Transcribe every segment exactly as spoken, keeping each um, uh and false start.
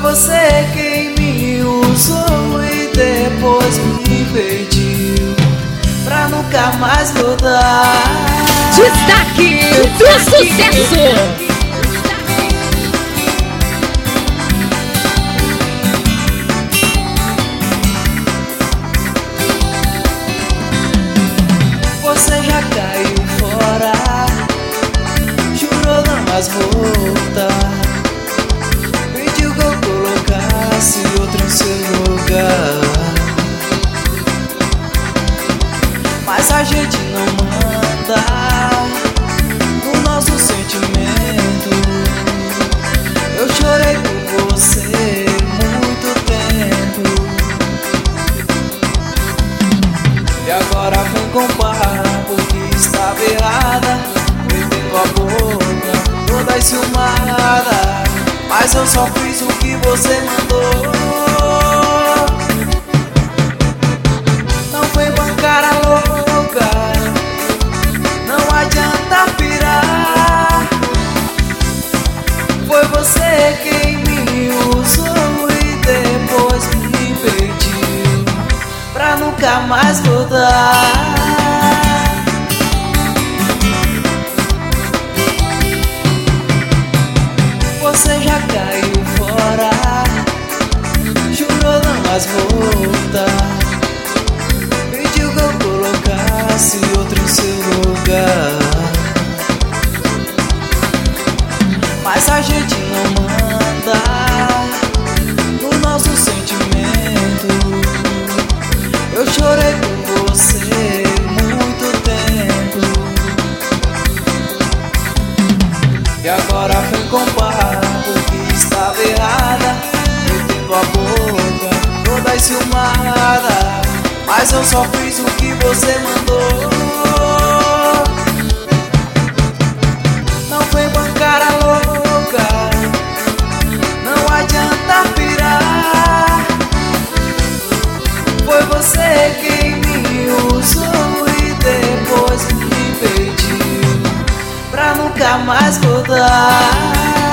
você quem me usou e depois me pediu pra nunca mais voltar. Destaque do sucesso! Você já caiu fora, jurou não mais voltar, pediu que eu colocasse outro em seu lugar. Mas a gente não manda no nosso sentimento. Eu chorei por você muito tempo, e agora vem comparar porque estava errada, metendo a boca toda enciumada. Mas eu só fiz o que você mandou. Não foi bancar a louca, não adianta pirar. Foi você quem me usou e depois me pediu pra nunca mais voltar. Você já caiu fora, jurou não mais voltar, pediu que eu colocasse outro em seu lugar. Mas a gente não manda no nosso sentimento. Eu chorei por você muito tempo, e agora vem comparar porque estava errada, metendo a boca toda enciumada. Mas eu só fiz o que você mandou. Não foi bancar a louca, não adianta pirar. Foi você quem me usou e depois me pediu pra nunca mais voltar.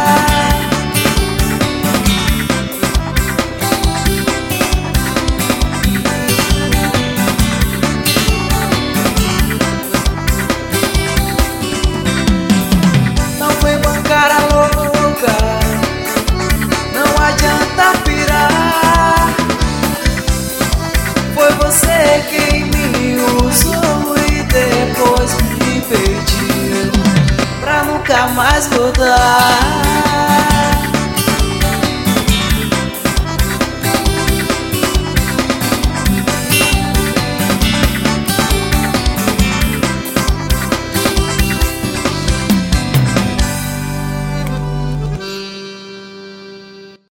Não foi bancar a louca, não adianta pirar. Foi você quem me usou e depois me pediu pra nunca mais voltar.